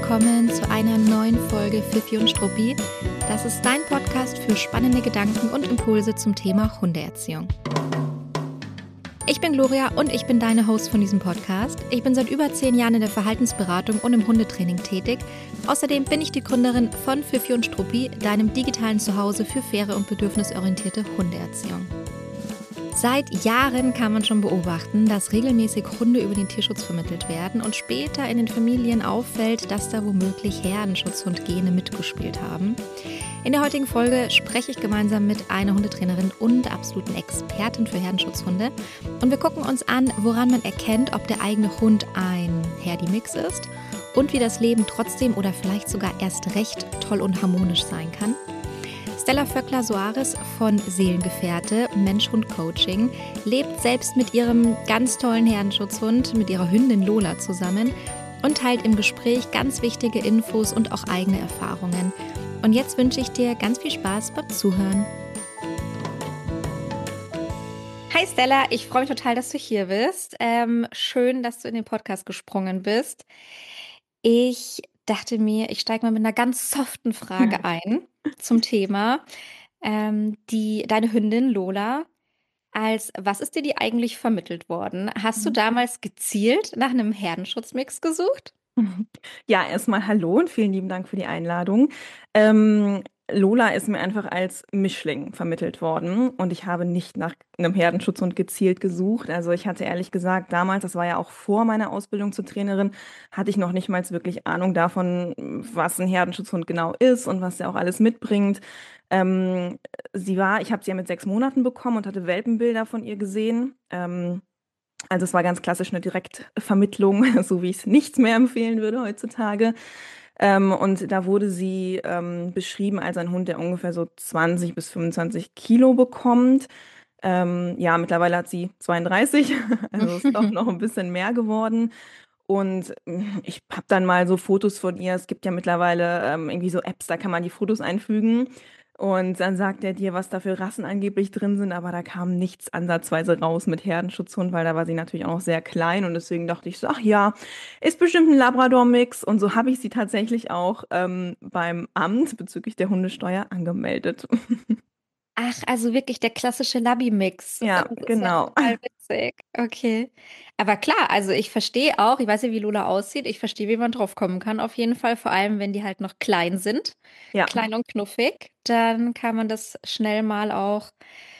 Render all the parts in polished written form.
willkommen zu einer neuen Folge Fifi und Struppi. Das ist dein Podcast für spannende Gedanken und Impulse zum Thema Hundeerziehung. Ich bin Gloria und ich bin deine Host von diesem Podcast. Ich bin seit über 10 Jahren in der Verhaltensberatung und im Hundetraining tätig. Außerdem bin ich die Gründerin von Fifi und Struppi, deinem digitalen Zuhause für faire und bedürfnisorientierte Hundeerziehung. Seit Jahren kann man schon beobachten, dass regelmäßig Hunde über den Tierschutz vermittelt werden und später in den Familien auffällt, dass da womöglich Herdenschutzhund-Gene mitgespielt haben. In der heutigen Folge spreche ich gemeinsam mit einer Hundetrainerin und absoluten Expertin für Herdenschutzhunde und wir gucken uns an, woran man erkennt, ob der eigene Hund ein Herdi-Mix ist und wie das Leben trotzdem oder vielleicht sogar erst recht toll und harmonisch sein kann. Stella Vöckler-Soares von Seelengefährte, Mensch-Hund-Coaching, lebt selbst mit ihrem ganz tollen Herdenschutzhund, mit ihrer Hündin Lola zusammen und teilt im Gespräch ganz wichtige Infos und auch eigene Erfahrungen. Und jetzt wünsche ich dir ganz viel Spaß beim Zuhören. Hi Stella, ich freue mich total, dass du hier bist. Schön, dass du in den Podcast gesprungen bist. Ich dachte mir, ich steige mal mit einer ganz soften Frage ein zum Thema. Deine Hündin Lola, was ist dir die eigentlich vermittelt worden? Hast du damals gezielt nach einem Herdenschutzmix gesucht? Ja, erstmal hallo und vielen lieben Dank für die Einladung. Lola ist mir einfach als Mischling vermittelt worden und ich habe nicht nach einem Herdenschutzhund gezielt gesucht. Also ich hatte ehrlich gesagt damals, das war ja auch vor meiner Ausbildung zur Trainerin, hatte ich noch nicht mal wirklich Ahnung davon, was ein Herdenschutzhund genau ist und was er auch alles mitbringt. Ich habe sie ja mit 6 Monaten bekommen und hatte Welpenbilder von ihr gesehen. Also es war ganz klassisch eine Direktvermittlung, so wie ich es nicht mehr empfehlen würde heutzutage. Und da wurde sie beschrieben als ein Hund, der ungefähr so 20 bis 25 Kilo bekommt. Ja, mittlerweile hat sie 32, also ist doch noch ein bisschen mehr geworden. Und ich habe dann mal so Fotos von ihr. Es gibt ja mittlerweile irgendwie so Apps, da kann man die Fotos einfügen. Und dann sagt er dir, was da für Rassen angeblich drin sind, aber da kam nichts ansatzweise raus mit Herdenschutzhund, weil da war sie natürlich auch noch sehr klein und deswegen dachte ich so, ach ja, ist bestimmt ein Labrador-Mix und so habe ich sie tatsächlich auch beim Amt bezüglich der Hundesteuer angemeldet. Ach, also wirklich der klassische Labby-Mix. Das Ja, ist ja genau. total witzig. Okay. Aber klar, also ich verstehe auch, ich weiß ja, wie Lola aussieht, ich verstehe, wie man drauf kommen kann, auf jeden Fall. Vor allem, wenn die halt noch klein sind, Ja. klein und knuffig, dann kann man das schnell mal auch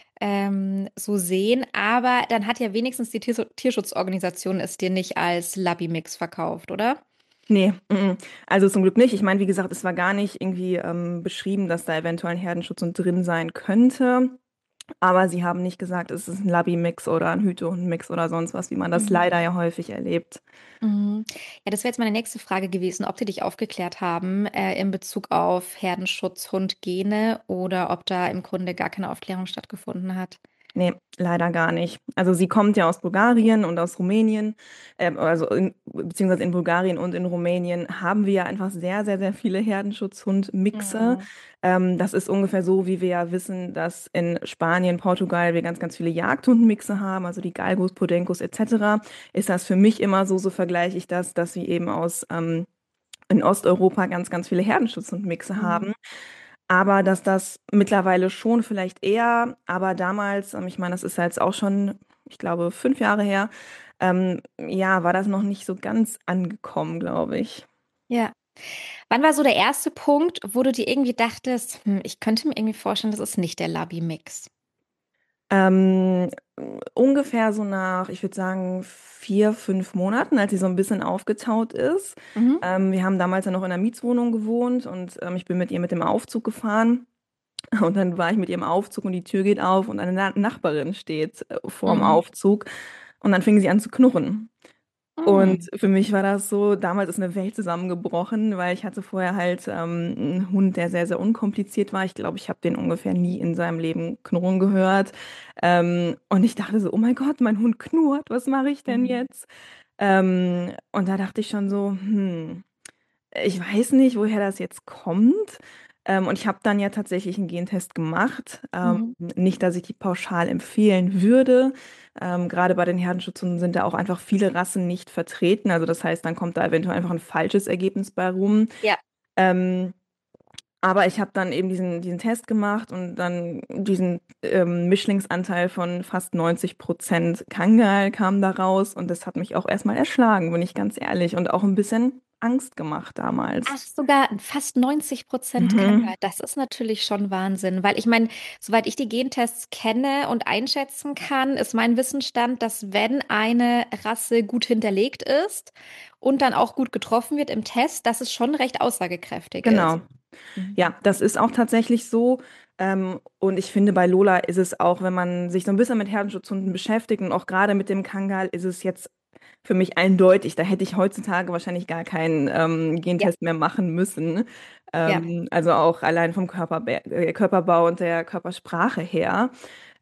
so sehen. Aber dann hat ja wenigstens die Tierschutzorganisation es dir nicht als Labby-Mix verkauft, oder? Nee, also zum Glück nicht. Ich meine, wie gesagt, es war gar nicht irgendwie beschrieben, dass da eventuell ein Herdenschutz drin sein könnte. Aber sie haben nicht gesagt, es ist ein Labby-Mix oder ein Hütehund-Mix oder sonst was, wie man das Mhm. leider ja häufig erlebt. Mhm. Ja, das wäre jetzt meine nächste Frage gewesen, ob die dich aufgeklärt haben in Bezug auf Herdenschutz, Hund, Gene oder ob da im Grunde gar keine Aufklärung stattgefunden hat. Nee, leider gar nicht. Also sie kommt ja aus Bulgarien und aus Rumänien, beziehungsweise in Bulgarien und in Rumänien haben wir ja einfach sehr, sehr, sehr viele Herdenschutzhund-Mixe. Mhm. Das ist ungefähr so, wie wir ja wissen, dass in Spanien, Portugal wir ganz, ganz viele Jagdhund-Mixe haben, also die Galgos, Podencos etc. Ist das für mich immer so, so vergleiche ich das, dass wir eben aus in Osteuropa ganz, ganz viele Herdenschutzhund-Mixe Mhm. haben. Aber dass das mittlerweile schon vielleicht eher, aber damals, ich meine, das ist ja jetzt auch schon, ich glaube, 5 Jahre her, ja, war das noch nicht so ganz angekommen, glaube ich. Ja. Wann war so der erste Punkt, wo du dir irgendwie dachtest, ich könnte mir irgendwie vorstellen, das ist nicht der Labby-Mix? Ähm, ungefähr so nach, ich würde sagen, 4, 5 Monaten, als sie so ein bisschen aufgetaut ist. Mhm. Wir haben damals ja noch in einer Mietswohnung gewohnt und ich bin mit ihr mit dem Aufzug gefahren. Und dann war ich mit ihr im Aufzug und die Tür geht auf und eine Nachbarin steht vorm Mhm. Aufzug und dann fing sie an zu knurren. Und Mhm. für mich war das so, damals ist eine Welt zusammengebrochen, weil ich hatte vorher halt einen Hund, der sehr, sehr unkompliziert war. Ich glaube, ich habe den ungefähr nie in seinem Leben knurren gehört. Und ich dachte so, oh mein Gott, mein Hund knurrt, was mache ich denn Mhm. jetzt? Und da dachte ich schon so, ich weiß nicht, woher das jetzt kommt. Und ich habe dann ja tatsächlich einen Gentest gemacht. Mhm. Nicht, dass ich die pauschal empfehlen würde. Gerade bei den Herdenschutzhunden sind da auch einfach viele Rassen nicht vertreten. Also das heißt, dann kommt da eventuell einfach ein falsches Ergebnis bei rum. Ja. Ähm, aber ich habe dann eben diesen Test gemacht und dann diesen Mischlingsanteil von fast 90% Kangal kam da raus. Und das hat mich auch erstmal erschlagen, bin ich ganz ehrlich. Und auch ein bisschen Angst gemacht damals. Ach, sogar fast 90% Mhm. Krankheit. Das ist natürlich schon Wahnsinn, weil ich meine, soweit ich die Gentests kenne und einschätzen kann, ist mein Wissensstand, dass wenn eine Rasse gut hinterlegt ist und dann auch gut getroffen wird im Test, dass es schon recht aussagekräftig ist. Genau. Mhm. Ja, das ist auch tatsächlich so. Und ich finde, bei Lola ist es auch, wenn man sich so ein bisschen mit Herdenschutzhunden beschäftigt und auch gerade mit dem Kangal, ist es jetzt für mich eindeutig. Da hätte ich heutzutage wahrscheinlich gar keinen Ja, Gentest mehr machen müssen. ja. Also auch allein vom Körperbau und der Körpersprache her.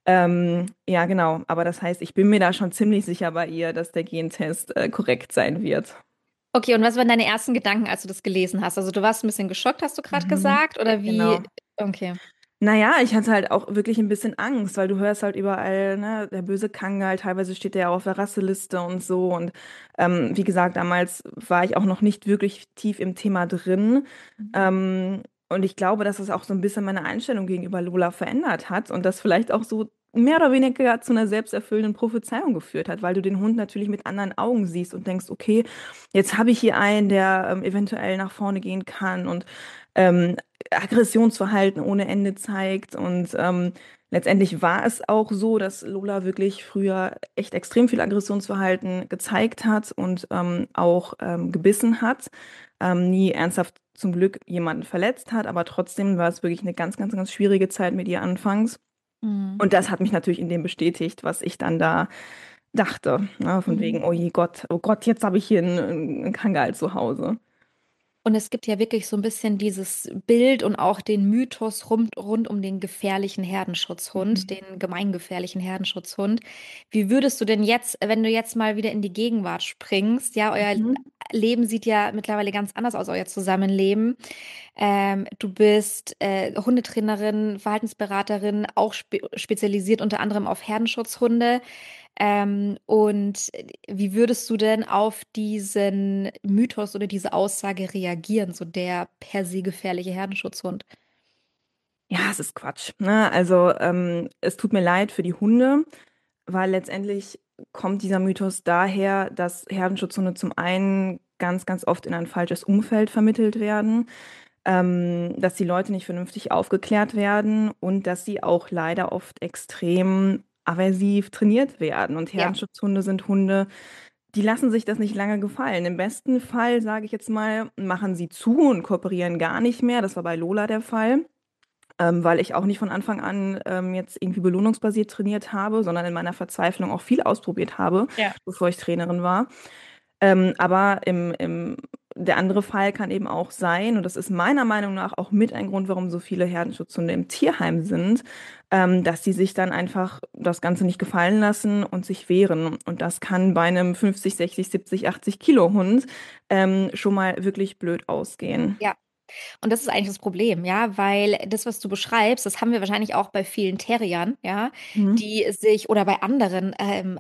Ja, genau. Aber das heißt, ich bin mir da schon ziemlich sicher bei ihr, dass der Gentest korrekt sein wird. Okay, und was waren deine ersten Gedanken, als du das gelesen hast? Also du warst ein bisschen geschockt, hast du gerade Mhm. gesagt, oder wie? Genau. Okay. Naja, ich hatte halt auch wirklich ein bisschen Angst, weil du hörst halt überall, ne, der böse Kangal, teilweise steht der ja auf der Rasseliste und so. Und wie gesagt, damals war ich auch noch nicht wirklich tief im Thema drin. Mhm. Und ich glaube, dass es auch so ein bisschen meine Einstellung gegenüber Lola verändert hat und das vielleicht auch so mehr oder weniger zu einer selbsterfüllenden Prophezeiung geführt hat, weil du den Hund natürlich mit anderen Augen siehst und denkst, okay, jetzt habe ich hier einen, der eventuell nach vorne gehen kann und ähm, Aggressionsverhalten ohne Ende zeigt. Und letztendlich war es auch so, dass Lola wirklich früher echt extrem viel Aggressionsverhalten gezeigt hat und auch gebissen hat. Nie ernsthaft zum Glück jemanden verletzt hat, aber trotzdem war es wirklich eine ganz, ganz, ganz schwierige Zeit mit ihr anfangs. Mhm. Und das hat mich natürlich in dem bestätigt, was ich dann da dachte. Ne? Von Mhm. wegen, oh Gott, jetzt habe ich hier einen Kangal zu Hause. Und es gibt ja wirklich so ein bisschen dieses Bild und auch den Mythos rund um den gefährlichen Herdenschutzhund, Mhm. den gemeingefährlichen Herdenschutzhund. Wie würdest du denn jetzt, wenn du jetzt mal wieder in die Gegenwart springst, ja, euer Mhm. Leben sieht ja mittlerweile ganz anders aus, euer Zusammenleben. Du bist Hundetrainerin, Verhaltensberaterin, auch spezialisiert unter anderem auf Herdenschutzhunde. Und wie würdest du denn auf diesen Mythos oder diese Aussage reagieren, so der per se gefährliche Herdenschutzhund? Ja, es ist Quatsch. Ne? Also es tut mir leid für die Hunde, weil letztendlich kommt dieser Mythos daher, dass Herdenschutzhunde zum einen ganz, ganz oft in ein falsches Umfeld vermittelt werden, dass die Leute nicht vernünftig aufgeklärt werden und dass sie auch leider oft extrem aversiv trainiert werden. Und Ja, Herdenschutzhunde sind Hunde, die lassen sich das nicht lange gefallen. Im besten Fall, sage ich jetzt mal, machen sie zu und kooperieren gar nicht mehr. Das war bei Lola der Fall, weil ich auch nicht von Anfang an jetzt irgendwie belohnungsbasiert trainiert habe, sondern in meiner Verzweiflung auch viel ausprobiert habe, ja. bevor ich Trainerin war. Aber der andere Fall kann eben auch sein, und das ist meiner Meinung nach auch mit ein Grund, warum so viele Herdenschutzhunde im Tierheim sind, dass sie sich dann einfach das Ganze nicht gefallen lassen und sich wehren. Und das kann bei einem 50, 60, 70, 80 Kilo Hund schon mal wirklich blöd ausgehen. Ja. Und das ist eigentlich das Problem, ja, weil das, was du beschreibst, das haben wir wahrscheinlich auch bei vielen Terriern, ja, Mhm. die sich oder bei anderen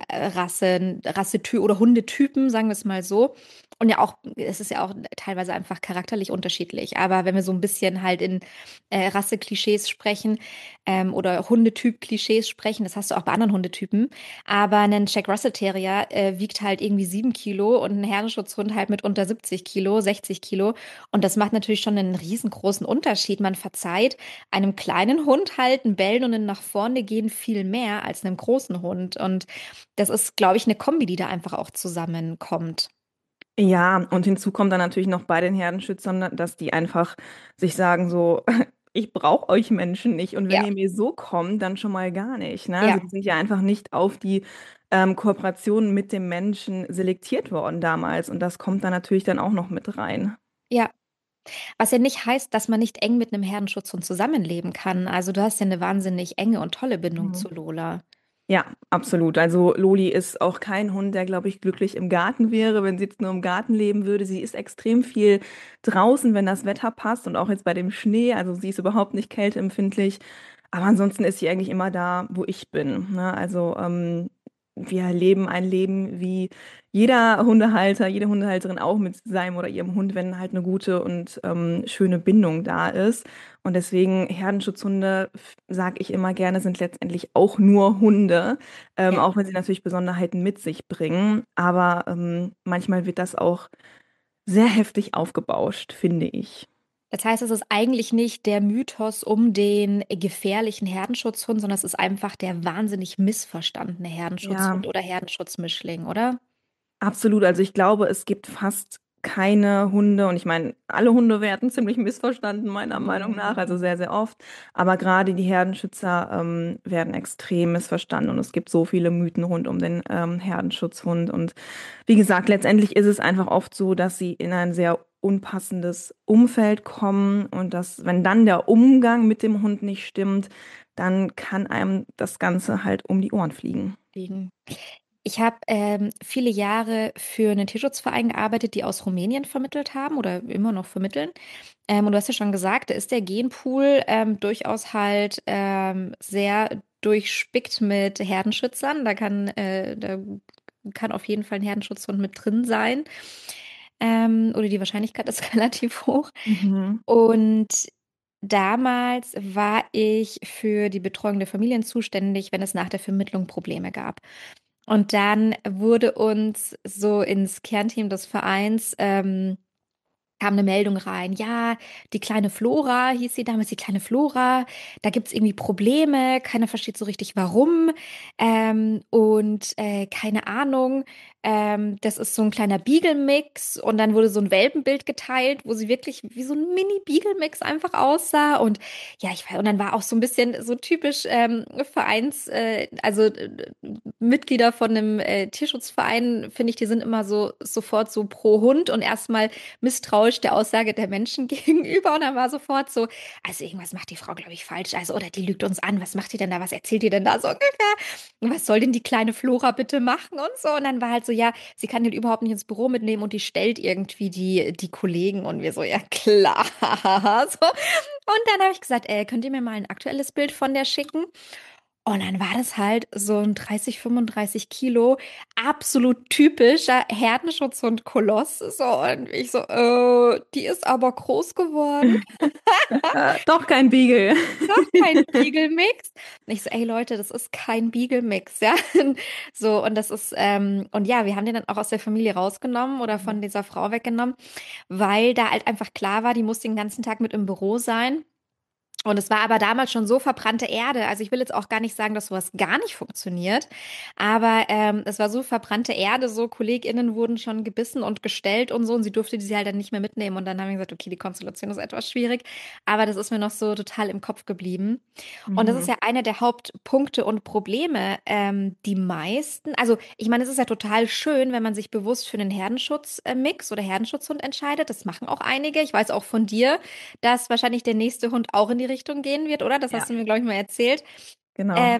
Rassetü oder Hundetypen, sagen wir es mal so. Und ja auch, es ist ja auch teilweise einfach charakterlich unterschiedlich. Aber wenn wir so ein bisschen halt in Rasse-Klischees sprechen oder Hundetyp-Klischees sprechen, das hast du auch bei anderen Hundetypen. Aber ein Jack Russell Terrier wiegt halt irgendwie 7 Kilo und ein Herdenschutzhund halt mit unter 70 Kilo, 60 Kilo. Und das macht natürlich schon einen riesengroßen Unterschied. Man verzeiht einem kleinen Hund halt ein Bellen und ein nach vorne gehen viel mehr als einem großen Hund. Und das ist, glaube ich, eine Kombi, die da einfach auch zusammenkommt. Ja, und hinzu kommt dann natürlich noch bei den Herdenschützern, dass die einfach sich sagen so, ich brauche euch Menschen nicht und wenn Ja, ihr mir so kommt, dann schon mal gar nicht. Ne? Also ja, die sind ja einfach nicht auf die Kooperation mit dem Menschen selektiert worden damals und das kommt dann natürlich dann auch noch mit rein. ja. Was ja nicht heißt, dass man nicht eng mit einem Herdenschutzhund zusammenleben kann. Also du hast ja eine wahnsinnig enge und tolle Bindung Mhm. zu Lola. Ja, absolut. Also Loli ist auch kein Hund, der, glaube ich, glücklich im Garten wäre, wenn sie jetzt nur im Garten leben würde. Sie ist extrem viel draußen, wenn das Wetter passt und auch jetzt bei dem Schnee. Also sie ist überhaupt nicht kälteempfindlich. Aber ansonsten ist sie eigentlich immer da, wo ich bin. Ne? Also wir leben ein Leben wie jeder Hundehalter, jede Hundehalterin auch mit seinem oder ihrem Hund, wenn halt eine gute und schöne Bindung da ist. Und deswegen Herdenschutzhunde, sage ich immer gerne, sind letztendlich auch nur Hunde, Ja. auch wenn sie natürlich Besonderheiten mit sich bringen. Aber manchmal wird das auch sehr heftig aufgebauscht, finde ich. Das heißt, es ist eigentlich nicht der Mythos um den gefährlichen Herdenschutzhund, sondern es ist einfach der wahnsinnig missverstandene Ja, Herdenschutzhund oder Herdenschutzmischling, oder? absolut. Also ich glaube, es gibt fast keine Hunde, und ich meine, alle Hunde werden ziemlich missverstanden, meiner Meinung nach, Mhm. also sehr, sehr oft. Aber gerade die Herdenschützer werden extrem missverstanden und es gibt so viele Mythen rund um den Herdenschutzhund. Und wie gesagt, letztendlich ist es einfach oft so, dass sie in ein sehr unpassendes Umfeld kommen und dass, wenn dann der Umgang mit dem Hund nicht stimmt, dann kann einem das Ganze halt um die Ohren fliegen. Deswegen. Ich habe viele Jahre für einen Tierschutzverein gearbeitet, die aus Rumänien vermittelt haben oder immer noch vermitteln. Und du hast ja schon gesagt, da ist der Genpool durchaus halt sehr durchspickt mit Herdenschützern. Da kann auf jeden Fall ein Herdenschutzhund mit drin sein. Oder die Wahrscheinlichkeit ist relativ hoch. Mhm. Und damals war ich für die Betreuung der Familien zuständig, wenn es nach der Vermittlung Probleme gab. Und dann wurde uns so ins Kernteam des Vereins kam eine Meldung rein. Ja, die kleine Flora, hieß sie damals, die kleine Flora, da gibt's irgendwie Probleme, keiner versteht so richtig warum. Keine Ahnung, das ist so ein kleiner Beagle-Mix und dann wurde so ein Welpenbild geteilt, wo sie wirklich wie so ein Mini-Beagle-Mix einfach aussah. Und ja, ich weiß, und dann war auch so ein bisschen so typisch Vereins, Mitglieder von einem Tierschutzverein, finde ich, die sind immer so sofort so pro Hund und erstmal misstrauisch der Aussage der Menschen gegenüber. Und dann war sofort so, also irgendwas macht die Frau, glaube ich, falsch. Also, oder die lügt uns an. Was macht die denn da? Was erzählt die denn da so ungefähr? Und was soll denn die kleine Flora bitte machen und so? Und dann war halt so, ja, sie kann den überhaupt nicht ins Büro mitnehmen und die stellt irgendwie die Kollegen und wir so, ja klar. So. Und dann habe ich gesagt, könnt ihr mir mal ein aktuelles Bild von der schicken? Und dann war das halt so ein 30, 35 Kilo, absolut typischer Herdenschutzhund-Koloss. So, und ich so, die ist aber groß geworden. Doch kein Beagle. Doch kein Beagle-Mix. Und ich so, ey Leute, das ist kein Beagle-Mix, ja. So, und das ist, und ja, wir haben den dann auch aus der Familie rausgenommen oder von dieser Frau weggenommen, weil da halt einfach klar war, die muss den ganzen Tag mit im Büro sein. Und es war aber damals schon so verbrannte Erde. Also ich will jetzt auch gar nicht sagen, dass sowas gar nicht funktioniert. Aber es war so verbrannte Erde, so KollegInnen wurden schon gebissen und gestellt und so. Und sie durfte die halt dann nicht mehr mitnehmen. Und dann haben wir gesagt, okay, die Konstellation ist etwas schwierig. Aber das ist mir noch so total im Kopf geblieben. Und das ist Mhm. ja einer der Hauptpunkte und Probleme. Die meisten, also ich meine, es ist ja total schön, wenn man sich bewusst für einen Herdenschutzmix oder Herdenschutzhund entscheidet. Das machen auch einige. Ich weiß auch von dir, dass wahrscheinlich der nächste Hund auch in die Richtung gehen wird, oder? Das Ja, hast du mir, glaube ich, mal erzählt. genau. Ähm,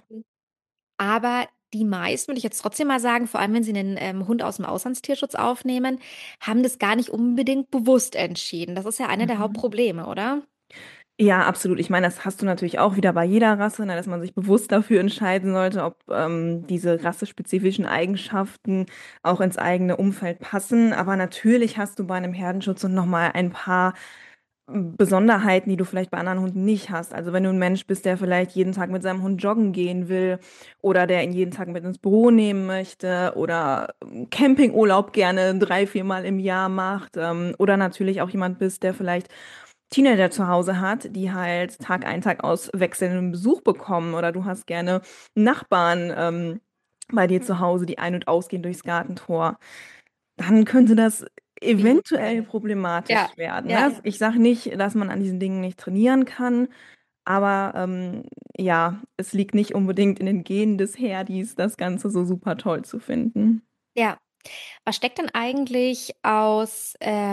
aber die meisten, würde ich jetzt trotzdem mal sagen, vor allem wenn sie einen Hund aus dem Auslandstierschutz aufnehmen, haben das gar nicht unbedingt bewusst entschieden. Das ist ja einer der Mhm. Hauptprobleme, oder? Ja, absolut. Ich meine, das hast du natürlich auch wieder bei jeder Rasse, ne, dass man sich bewusst dafür entscheiden sollte, ob diese rassespezifischen Eigenschaften auch ins eigene Umfeld passen. Aber natürlich hast du bei einem Herdenschutz und nochmal ein paar Besonderheiten, die du vielleicht bei anderen Hunden nicht hast. Also wenn du ein Mensch bist, der vielleicht jeden Tag mit seinem Hund joggen gehen will oder der ihn jeden Tag mit ins Büro nehmen möchte oder Campingurlaub gerne 3, 4 Mal im Jahr macht, oder natürlich auch jemand bist, der vielleicht Teenager zu Hause hat, die halt Tag ein, Tag aus wechselnden Besuch bekommen oder du hast gerne Nachbarn bei dir zu Hause, die ein- und ausgehen durchs Gartentor, dann könnte das Schwierig eventuell werden. Ja, problematisch werden. Ne? ja. Ich sage nicht, dass man an diesen Dingen nicht trainieren kann, aber ja, es liegt nicht unbedingt in den Genen des Herdis, das Ganze so super toll zu finden. Ja. Was steckt denn eigentlich aus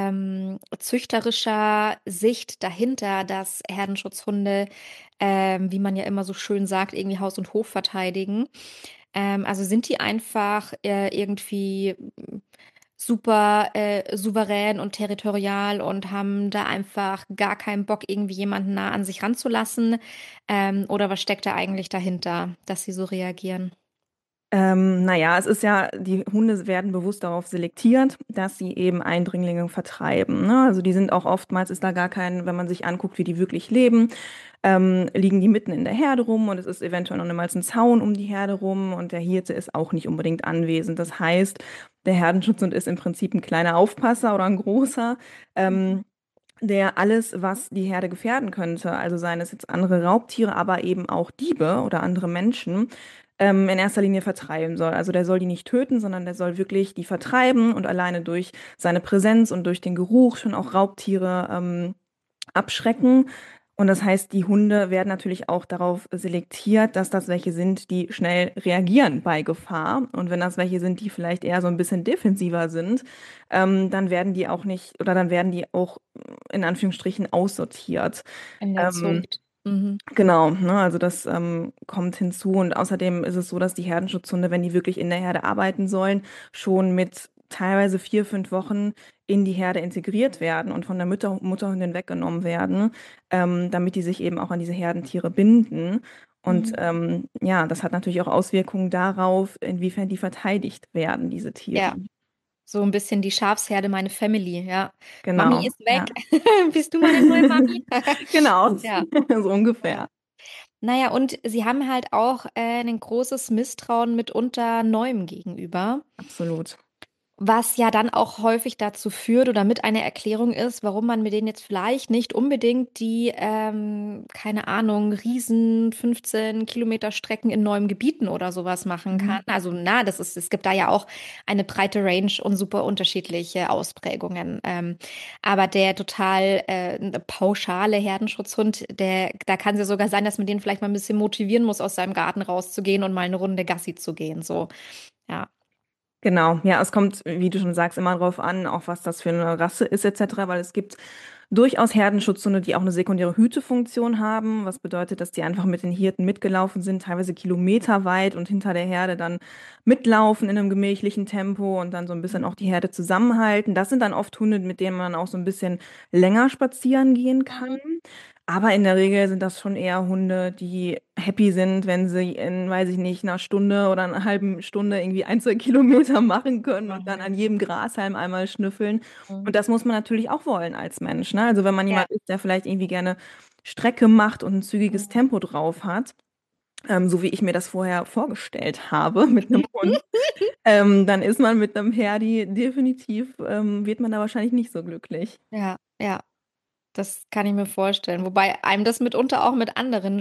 züchterischer Sicht dahinter, dass Herdenschutzhunde, wie man ja immer so schön sagt, irgendwie Haus und Hof verteidigen? Also sind die einfach irgendwie super souverän und territorial und haben da einfach gar keinen Bock, irgendwie jemanden nah an sich ranzulassen? Oder was steckt da eigentlich dahinter, dass sie so reagieren? Naja, es ist ja, die Hunde werden bewusst darauf selektiert, dass sie eben Eindringlinge vertreiben. Ne? Also die sind auch oftmals, ist da gar kein, wenn man sich anguckt, wie die wirklich leben, liegen die mitten in der Herde rum und es ist eventuell noch niemals ein Zaun um die Herde rum und der Hirte ist auch nicht unbedingt anwesend. Das heißt, der Herdenschutzhund ist im Prinzip ein kleiner Aufpasser oder ein großer. Ähm, Der alles, was die Herde gefährden könnte, also seien es jetzt andere Raubtiere, aber eben auch Diebe oder andere Menschen, in erster Linie vertreiben soll. Also der soll die nicht töten, sondern der soll wirklich die vertreiben und alleine durch seine Präsenz und durch den Geruch schon auch Raubtiere abschrecken. Und das heißt, die Hunde werden natürlich auch darauf selektiert, dass das welche sind, die schnell reagieren bei Gefahr. Und wenn das welche sind, die vielleicht eher so ein bisschen defensiver sind, dann werden die auch nicht oder dann werden die auch in Anführungsstrichen aussortiert. In der Ähm, Zucht. Mhm. Genau, ne, also das kommt hinzu und außerdem ist es so, dass die Herdenschutzhunde, wenn die wirklich in der Herde arbeiten sollen, schon mit teilweise 4, 5 Wochen in die Herde integriert werden und von der Mutterhündin weggenommen werden, damit die sich eben auch an diese Herdentiere binden. Und Mhm. ja, das hat natürlich auch Auswirkungen darauf, inwiefern die verteidigt werden, diese Tiere. Ja, so ein bisschen die Schafsherde, meine Family, ja. Mami Genau, ist weg. ja. Bist du meine neue Mami? Genau, Ja. so Ja. ungefähr. Naja, und sie haben halt auch ein großes Misstrauen mitunter Neuem gegenüber. Absolut. Was ja dann auch häufig dazu führt oder mit einer Erklärung ist, warum man mit denen jetzt vielleicht nicht unbedingt die, keine Ahnung, riesen 15 Kilometer Strecken in neuen Gebieten oder sowas machen kann. Mhm. Also, na, es gibt da ja auch eine breite Range und super unterschiedliche Ausprägungen. Aber der total pauschale Herdenschutzhund, da kann es ja sogar sein, dass man den vielleicht mal ein bisschen motivieren muss, aus seinem Garten rauszugehen und mal eine Runde Gassi zu gehen. So, ja. Genau, ja, es kommt, wie du schon sagst, immer drauf an, auch was das für eine Rasse ist, etc., weil es gibt durchaus Herdenschutzhunde, die auch eine sekundäre Hütefunktion haben, was bedeutet, dass die einfach mit den Hirten mitgelaufen sind, teilweise kilometerweit und hinter der Herde dann mitlaufen in einem gemächlichen Tempo und dann so ein bisschen auch die Herde zusammenhalten. Das sind dann oft Hunde, mit denen man auch so ein bisschen länger spazieren gehen kann. Mhm. Aber in der Regel sind das schon eher Hunde, die happy sind, wenn sie in, weiß ich nicht, einer Stunde oder einer halben Stunde irgendwie 1, 2 Kilometer machen können und dann Mhm. an jedem Grashalm einmal schnüffeln. Und Mhm. das muss man natürlich auch wollen als Mensch, ne? Also wenn man Ja. jemand ist, der vielleicht irgendwie gerne Strecke macht und ein zügiges Mhm. Tempo drauf hat, so wie ich mir das vorher vorgestellt habe mit einem Hund, dann ist man mit einem Herdi definitiv, wird man da wahrscheinlich nicht so glücklich. Ja, ja, das kann ich mir vorstellen. Wobei einem das mitunter auch mit anderen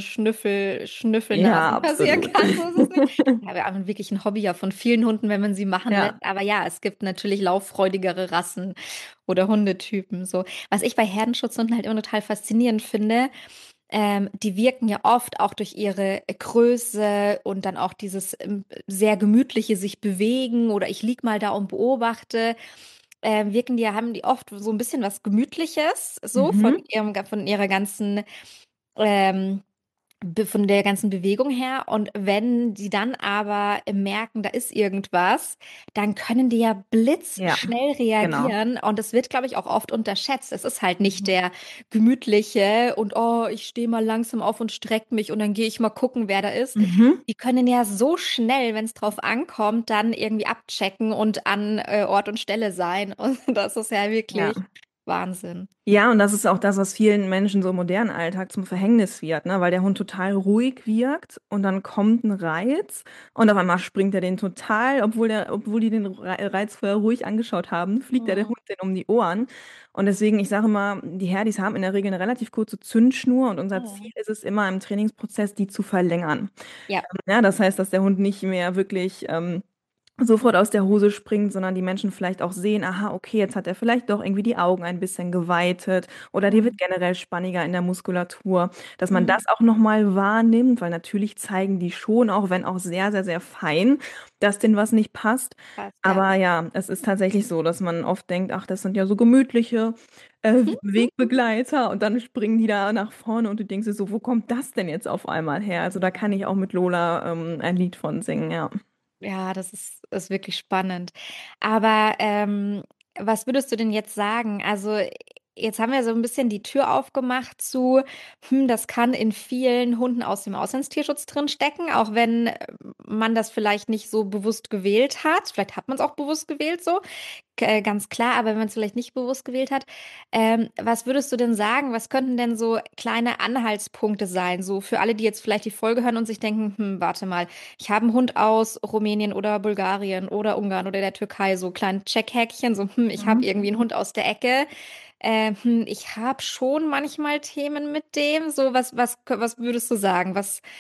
Ja, Schnüffelnasen passieren absolut. kann. So ist es nicht. Ja, wir haben wirklich ein Hobby ja von vielen Hunden, wenn man sie machen lässt. Ja. Aber ja, es gibt natürlich lauffreudigere Rassen oder Hundetypen. So. Was ich bei Herdenschutzhunden halt immer total faszinierend finde, die wirken ja oft auch durch ihre Größe und dann auch dieses sehr gemütliche sich bewegen oder ich lieg mal da und beobachte. Haben die oft so ein bisschen was Gemütliches, so Mhm. von ihrer ganzen ähm, von der ganzen Bewegung her. Und wenn die dann aber merken, da ist irgendwas, dann können die ja Ja, blitzschnell genau. reagieren. Und das wird, glaube ich, auch oft unterschätzt. Es ist halt nicht Mhm. der gemütliche und oh, ich stehe mal langsam auf und streck mich und dann gehe ich mal gucken, wer da ist. Mhm. Die können ja so schnell, wenn es drauf ankommt, dann irgendwie abchecken und an Ort und Stelle sein. Und das ist ja Ja. wirklich Wahnsinn. Ja, und das ist auch das, was vielen Menschen so im modernen Alltag zum Verhängnis wird, ne? Weil der Hund total ruhig wirkt und dann kommt ein Reiz und auf einmal springt er den total, obwohl die den Reiz vorher ruhig angeschaut haben, fliegt der Mhm. Hund den um die Ohren. Und deswegen, ich sage immer, die Herdis haben in der Regel eine relativ kurze Zündschnur und unser Ziel Mhm. ist es immer im Trainingsprozess, die zu verlängern. Ja. Ja, das heißt, dass der Hund nicht mehr wirklich sofort aus der Hose springt, sondern die Menschen vielleicht auch sehen, aha, okay, jetzt hat er vielleicht doch irgendwie die Augen ein bisschen geweitet oder die wird Mhm. generell spanniger in der Muskulatur, dass man Mhm. das auch nochmal wahrnimmt, weil natürlich zeigen die schon, auch wenn auch sehr, sehr, sehr fein, dass denen was nicht passt. Passt, ja. Aber ja, es ist tatsächlich so, dass man oft denkt, ach, das sind ja so gemütliche Wegbegleiter und dann springen die da nach vorne und du denkst dir so, wo kommt das denn jetzt auf einmal her? Also da kann ich auch mit Lola ein Lied von singen, ja. Ja, ist wirklich spannend. Aber was würdest du denn jetzt sagen? Also jetzt haben wir so ein bisschen die Tür aufgemacht zu, das kann in vielen Hunden aus dem Auslandstierschutz drin stecken, auch wenn man das vielleicht nicht so bewusst gewählt hat. Vielleicht hat man es auch bewusst gewählt so. Ganz klar, aber wenn man es vielleicht nicht bewusst gewählt hat, was würdest du denn sagen? Was könnten denn so kleine Anhaltspunkte sein? So für alle, die jetzt vielleicht die Folge hören und sich denken, warte mal, ich habe einen Hund aus Rumänien oder Bulgarien oder Ungarn oder der Türkei, so kleine Checkhäkchen, so, ich habe Mhm. irgendwie einen Hund aus der Ecke. Ich habe schon manchmal Themen mit dem. So, was würdest du sagen?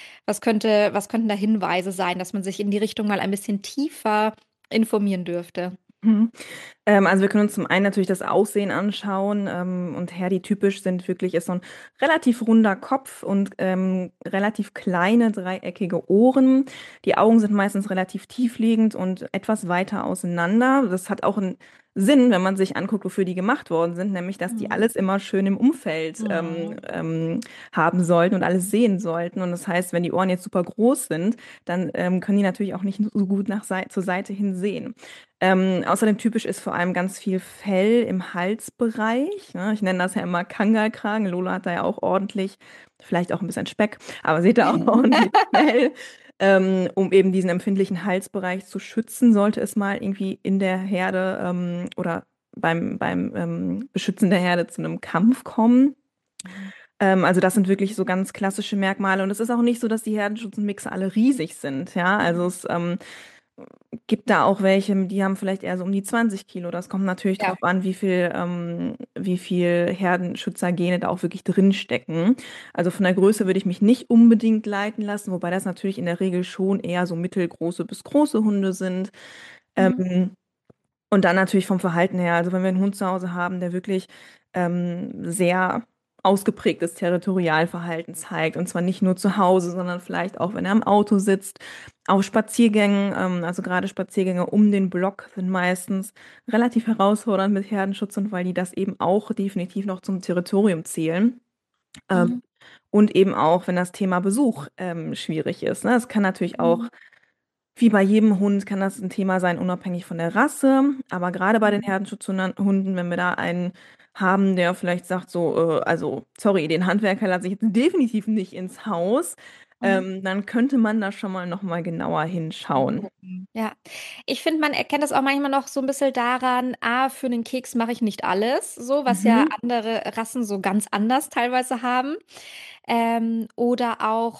Was könnten da Hinweise sein, dass man sich in die Richtung mal ein bisschen tiefer informieren dürfte? Mhm. Also wir können uns zum einen natürlich das Aussehen anschauen. Und Herdi typisch sind wirklich, ist so ein relativ runder Kopf und relativ kleine dreieckige Ohren. Die Augen sind meistens relativ tiefliegend und etwas weiter auseinander. Das hat auch einen Sinn, wenn man sich anguckt, wofür die gemacht worden sind, nämlich dass die Mhm. alles immer schön im Umfeld Mhm. haben sollten und alles sehen sollten. Und das heißt, wenn die Ohren jetzt super groß sind, dann können die natürlich auch nicht so gut zur Seite hin sehen. Außerdem typisch ist vor allem ganz viel Fell im Halsbereich. Ne? Ich nenne das ja immer Kangalkragen. Lola hat da ja auch ordentlich, vielleicht auch ein bisschen Speck, aber sie hat da auch ordentlich Fell. Um eben diesen empfindlichen Halsbereich zu schützen, sollte es mal irgendwie in der Herde oder beim Beschützen der Herde zu einem Kampf kommen. Also das sind wirklich so ganz klassische Merkmale. Und es ist auch nicht so, dass die Herdenschutzmixer alle riesig sind. Ja, also es gibt da auch welche, die haben vielleicht eher so um die 20 Kilo. Das kommt natürlich Ja. drauf an, wie viel Herdenschützergene da auch wirklich drin stecken. Also von der Größe würde ich mich nicht unbedingt leiten lassen, wobei das natürlich in der Regel schon eher so mittelgroße bis große Hunde sind. Mhm. Ähm, und dann natürlich vom Verhalten her. Also wenn wir einen Hund zu Hause haben, der wirklich sehr ausgeprägtes Territorialverhalten zeigt. Und zwar nicht nur zu Hause, sondern vielleicht auch, wenn er im Auto sitzt, auf Spaziergängen. Also gerade Spaziergänge um den Block sind meistens relativ herausfordernd mit Herdenschutz und weil die das eben auch definitiv noch zum Territorium zählen. Ähm, Mhm. und eben auch, wenn das Thema Besuch schwierig ist. Ne? Es kann natürlich auch Mhm. wie bei jedem Hund kann das ein Thema sein, unabhängig von der Rasse. Aber gerade bei den Mhm. Herdenschutzhunden, wenn wir da einen haben, der vielleicht sagt so, also sorry, den Handwerker lasse ich jetzt definitiv nicht ins Haus, Mhm. dann könnte man da schon mal noch mal genauer hinschauen. Hingucken. Ja, ich finde, man erkennt das auch manchmal noch so ein bisschen daran, für den Keks mache ich nicht alles, so, was ja Mhm. andere Rassen so ganz anders teilweise haben. Oder auch,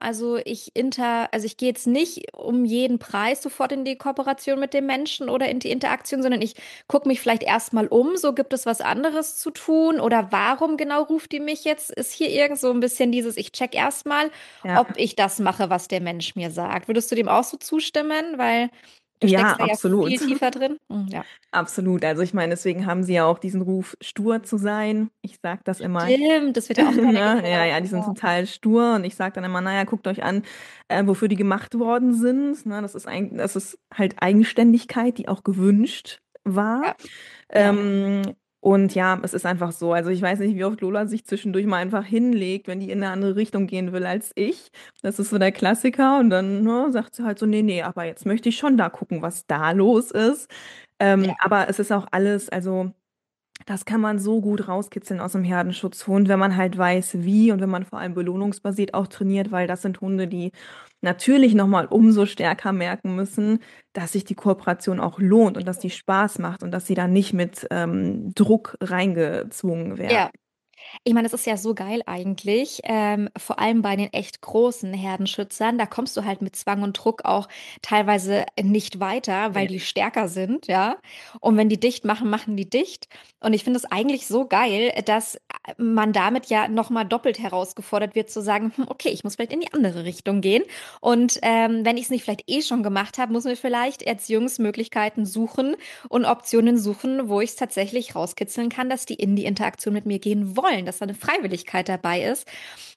also ich gehe jetzt nicht um jeden Preis sofort in die Kooperation mit dem Menschen oder in die Interaktion, sondern ich gucke mich vielleicht erstmal um, so gibt es was anderes zu tun oder warum genau ruft die mich jetzt? Ist hier irgend so ein bisschen dieses, ich check erstmal, Ja, ob ich das mache, was der Mensch mir sagt. Würdest du dem auch so zustimmen? Weil du ja, steckst da ja viel absolut. tiefer drin. Ja. Absolut. Also ich meine, deswegen haben sie ja auch diesen Ruf, stur zu sein. Ich sage das immer. Stimmt, das wird ja auch gerne Ne? Ja, gehört. ja, die sind Ja. total stur und ich sage dann immer, naja, guckt euch an, wofür die gemacht worden sind. Ne? Das ist halt Eigenständigkeit, die auch gewünscht war. Ja. Ja. Und ja, es ist einfach so. Also ich weiß nicht, wie oft Lola sich zwischendurch mal einfach hinlegt, wenn die in eine andere Richtung gehen will als ich. Das ist so der Klassiker. Und dann ne, sagt sie halt so, nee, nee, aber jetzt möchte ich schon da gucken, was da los ist. Ja. Aber es ist auch alles, also das kann man so gut rauskitzeln aus dem Herdenschutzhund, wenn man halt weiß, wie und wenn man vor allem belohnungsbasiert auch trainiert, weil das sind Hunde, die natürlich nochmal umso stärker merken müssen, dass sich die Kooperation auch lohnt und dass die Spaß macht und dass sie da nicht mit Druck reingezwungen werden. Ja. Ich meine, es ist ja so geil eigentlich, vor allem bei den echt großen Herdenschützern. Da kommst du halt mit Zwang und Druck auch teilweise nicht weiter, weil Nee. die stärker sind, ja. Und wenn die dicht machen, machen die dicht. Und ich finde es eigentlich so geil, dass man damit ja nochmal doppelt herausgefordert wird, zu sagen, okay, ich muss vielleicht in die andere Richtung gehen. Und wenn ich es nicht vielleicht eh schon gemacht habe, muss mir vielleicht Erziehungsmöglichkeiten suchen und Optionen suchen, wo ich es tatsächlich rauskitzeln kann, dass die in die Interaktion mit mir gehen wollen, dass da eine Freiwilligkeit dabei ist.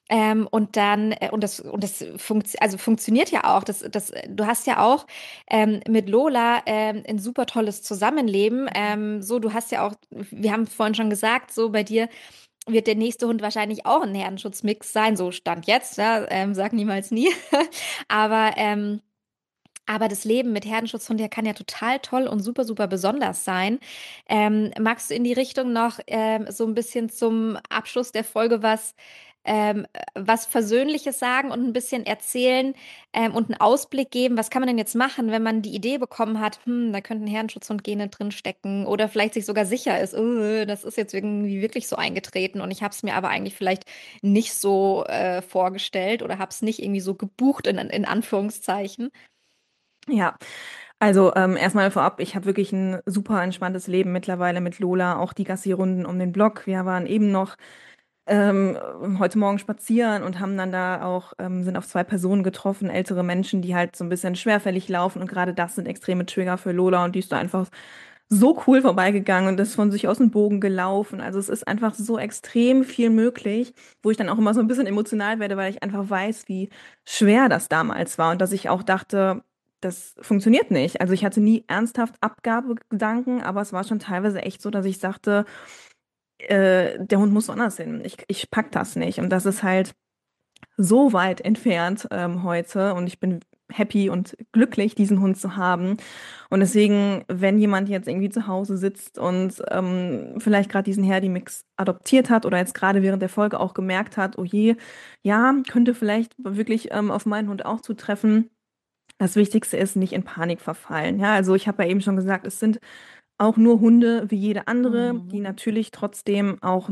Und das funktioniert ja auch. Du hast ja auch mit Lola ein super tolles Zusammenleben. So, du hast ja auch, wir haben vorhin schon gesagt, so bei dir wird der nächste Hund wahrscheinlich auch ein Herdenschutzmix sein. So stand jetzt, ja, sag niemals nie. Aber Aber das Leben mit Herdenschutzhund, der kann ja total toll und super, super besonders sein. Magst du in die Richtung noch so ein bisschen zum Abschluss der Folge was Versöhnliches sagen und ein bisschen erzählen und einen Ausblick geben? Was kann man denn jetzt machen, wenn man die Idee bekommen hat, da könnten Herdenschutzhund-Gene drin stecken oder vielleicht sich sogar sicher ist, das ist jetzt irgendwie wirklich so eingetreten und ich habe es mir aber eigentlich vielleicht nicht so vorgestellt oder habe es nicht irgendwie so gebucht in Anführungszeichen. Ja, also erstmal vorab, ich habe wirklich ein super entspanntes Leben mittlerweile mit Lola, auch die Gassi-Runden um den Block. Wir waren eben noch ähm, heute Morgen spazieren und haben dann da auch, sind auf zwei Personen getroffen, ältere Menschen, die halt so ein bisschen schwerfällig laufen und gerade das sind extreme Trigger für Lola und die ist da einfach so cool vorbeigegangen und ist von sich aus dem Bogen gelaufen. Also es ist einfach so extrem viel möglich, wo ich dann auch immer so ein bisschen emotional werde, weil ich einfach weiß, wie schwer das damals war und dass ich auch dachte, das funktioniert nicht. Also ich hatte nie ernsthaft Abgabegedanken, aber es war schon teilweise echt so, dass ich sagte, der Hund muss woanders hin. Ich pack das nicht. Und das ist halt so weit entfernt heute und ich bin happy und glücklich, diesen Hund zu haben. Und deswegen, wenn jemand jetzt irgendwie zu Hause sitzt und vielleicht gerade diesen Herdi-Mix adoptiert hat oder jetzt gerade während der Folge auch gemerkt hat, oh je, ja, könnte vielleicht wirklich auf meinen Hund auch zutreffen. Das Wichtigste ist, nicht in Panik verfallen. Ja, also ich habe ja eben schon gesagt, es sind auch nur Hunde wie jede andere, die Mhm. natürlich trotzdem auch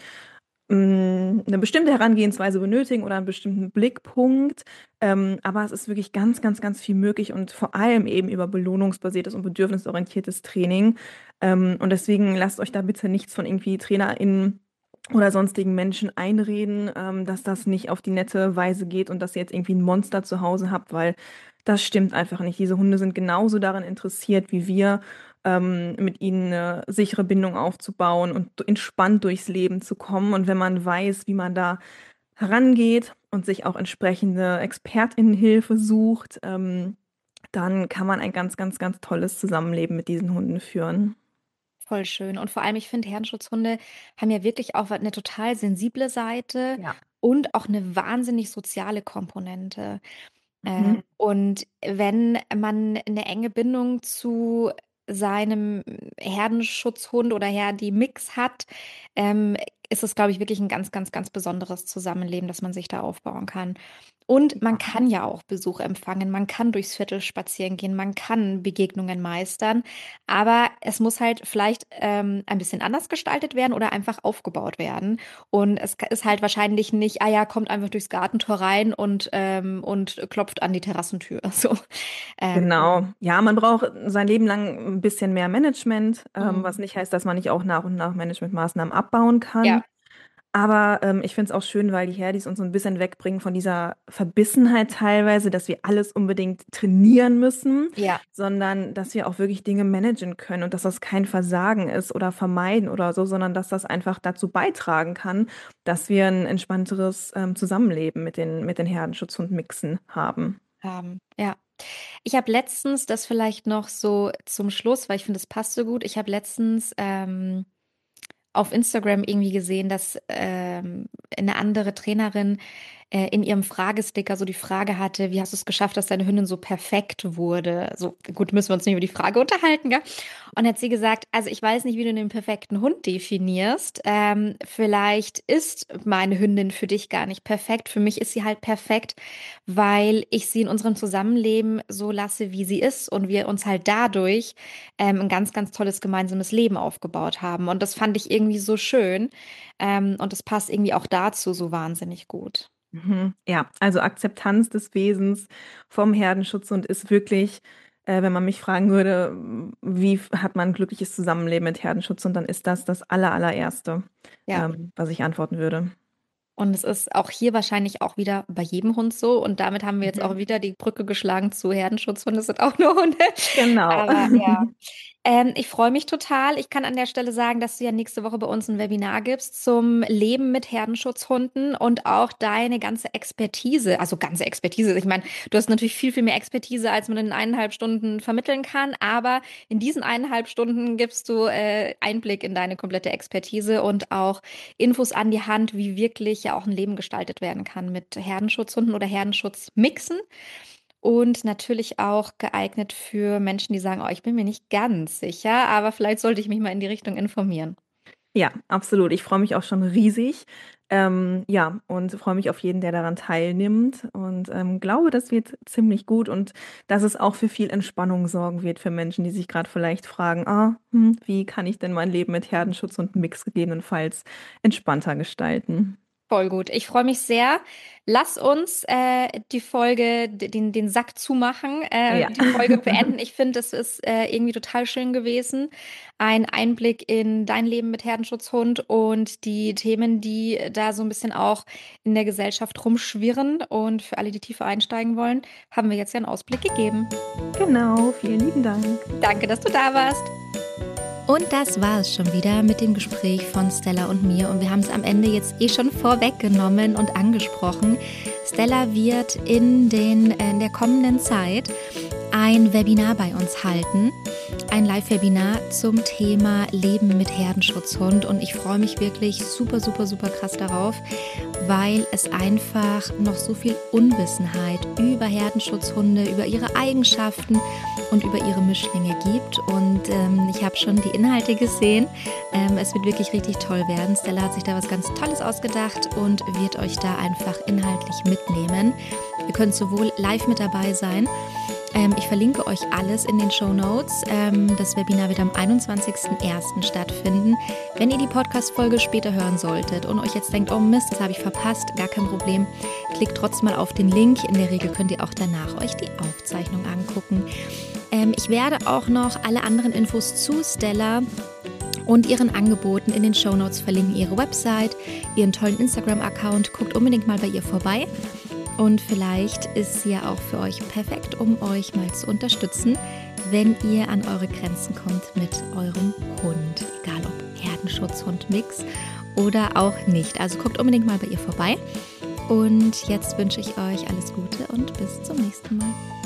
eine bestimmte Herangehensweise benötigen oder einen bestimmten Blickpunkt. Aber es ist wirklich ganz, ganz, ganz viel möglich und vor allem eben über belohnungsbasiertes und bedürfnisorientiertes Training. Und deswegen lasst euch da bitte nichts von irgendwie TrainerInnen oder sonstigen Menschen einreden, dass das nicht auf die nette Weise geht und dass ihr jetzt irgendwie ein Monster zu Hause habt, weil das stimmt einfach nicht. Diese Hunde sind genauso daran interessiert wie wir, mit ihnen eine sichere Bindung aufzubauen und entspannt durchs Leben zu kommen. Und wenn man weiß, wie man da herangeht und sich auch entsprechende ExpertInnenhilfe sucht, dann kann man ein ganz, ganz, ganz tolles Zusammenleben mit diesen Hunden führen. Voll schön. Und vor allem, ich finde, Herdenschutzhunde haben ja wirklich auch eine total sensible Seite Ja. und auch eine wahnsinnig soziale Komponente. Mhm. Und wenn man eine enge Bindung zu seinem Herdenschutzhund oder Herdi-Mix hat, ähm, ist es, glaube ich, wirklich ein ganz, ganz, ganz besonderes Zusammenleben, das man sich da aufbauen kann. Und man kann ja auch Besuch empfangen, man kann durchs Viertel spazieren gehen, man kann Begegnungen meistern, aber es muss halt vielleicht ein bisschen anders gestaltet werden oder einfach aufgebaut werden. Und ist halt wahrscheinlich nicht, ah ja, kommt einfach durchs Gartentor rein und klopft an die Terrassentür. So. Ähm, Genau. Ja, man braucht sein Leben lang ein bisschen mehr Management, was mm, nicht heißt, dass man nicht auch nach und nach Managementmaßnahmen abbauen ja, kann. Aber ich finde es auch schön, weil die Herdis uns so ein bisschen wegbringen von dieser Verbissenheit teilweise, dass wir alles unbedingt trainieren müssen, ja. sondern dass wir auch wirklich Dinge managen können und dass das kein Versagen ist oder vermeiden oder so, sondern dass das einfach dazu beitragen kann, dass wir ein entspannteres Zusammenleben mit den Herdenschutzhund-Mixen haben. Ja. Ich habe letztens, das vielleicht noch so zum Schluss, weil ich finde, es passt so gut. Ich habe letztens auf Instagram irgendwie gesehen, dass eine andere Trainerin in ihrem Fragesticker so die Frage hatte, wie hast du es geschafft, dass deine Hündin so perfekt wurde? So gut, müssen wir uns nicht über die Frage unterhalten, gell? Und hat sie gesagt, also ich weiß nicht, wie du den perfekten Hund definierst. Vielleicht ist meine Hündin für dich gar nicht perfekt. Für mich ist sie halt perfekt, weil ich sie in unserem Zusammenleben so lasse, wie sie ist und wir uns halt dadurch ein ganz, ganz tolles gemeinsames Leben aufgebaut haben. Und das fand ich irgendwie so schön. Und das passt irgendwie auch dazu so wahnsinnig gut. Mhm. Ja, also Akzeptanz des Wesens vom Herdenschutz und ist wirklich, wenn man mich fragen würde, wie hat man ein glückliches Zusammenleben mit Herdenschutz, und dann ist das das allererste, Ja. was ich antworten würde. Und es ist auch hier wahrscheinlich auch wieder bei jedem Hund so. Und damit haben wir jetzt auch Mhm. wieder die Brücke geschlagen zu Herdenschutz. Hunde sind auch nur Hunde. Genau. Aber ja. Ich freue mich total. Ich kann an der Stelle sagen, dass du ja nächste Woche bei uns ein Webinar gibst zum Leben mit Herdenschutzhunden und auch deine ganze Expertise, also ganze Expertise. Ich meine, du hast natürlich viel, viel mehr Expertise, als man in 1,5 Stunden vermitteln kann, aber in diesen 1,5 Stunden gibst du Einblick in deine komplette Expertise und auch Infos an die Hand, wie wirklich ja auch ein Leben gestaltet werden kann mit Herdenschutzhunden oder Herdenschutzmixen. und natürlich auch geeignet für Menschen, die sagen: „Oh, ich bin mir nicht ganz sicher, aber vielleicht sollte ich mich mal in die Richtung informieren.“ Ja, absolut. Ich freue mich auch schon riesig. Ja, und freue mich auf jeden, der daran teilnimmt und, glaube, das wird ziemlich gut und dass es auch für viel Entspannung sorgen wird für Menschen, die sich gerade vielleicht fragen: wie kann ich denn mein Leben mit Herdenschutz und Mix gegebenenfalls entspannter gestalten?“ Voll gut. Ich freue mich sehr. Lass uns die Folge, den Sack zumachen, Ja. die Folge beenden. Ich finde, es ist irgendwie total schön gewesen. Ein Einblick in dein Leben mit Herdenschutzhund und die Themen, die da so ein bisschen auch in der Gesellschaft rumschwirren. Und für alle, die tiefer einsteigen wollen, haben wir jetzt ja einen Ausblick gegeben. Genau, vielen lieben Dank. Danke, dass du da warst. Und das war es schon wieder mit dem Gespräch von Stella und mir. Und wir haben es am Ende jetzt schon vorweggenommen und angesprochen. Stella wird in der kommenden Zeit ein Webinar bei uns halten. Ein Live-Webinar zum Thema Leben mit Herdenschutzhund. Und ich freue mich wirklich super, super, super krass darauf, weil es einfach noch so viel Unwissenheit über Herdenschutzhunde, über ihre Eigenschaften und über ihre Mischlinge gibt. Und ich habe schon die Inhalte gesehen. Es wird wirklich richtig toll werden. Stella hat sich da was ganz Tolles ausgedacht und wird euch da einfach inhaltlich mitnehmen. Ihr könnt sowohl live mit dabei sein. Ich verlinke euch alles in den Shownotes. Das Webinar wird am 21.01. stattfinden. Wenn ihr die Podcast-Folge später hören solltet und euch jetzt denkt, oh Mist, das habe ich verpasst, gar kein Problem. Klickt trotzdem mal auf den Link. In der Regel könnt ihr auch danach euch die Aufzeichnung angucken. Ich werde auch noch alle anderen Infos zu Stella und ihren Angeboten in den Shownotes verlinken. Ihre Website, ihren tollen Instagram-Account. Guckt unbedingt mal bei ihr vorbei. Und vielleicht ist sie ja auch für euch perfekt, um euch mal zu unterstützen, wenn ihr an eure Grenzen kommt mit eurem Hund. Egal ob Herdenschutzhund, Mix oder auch nicht. Also guckt unbedingt mal bei ihr vorbei. Und jetzt wünsche ich euch alles Gute und bis zum nächsten Mal.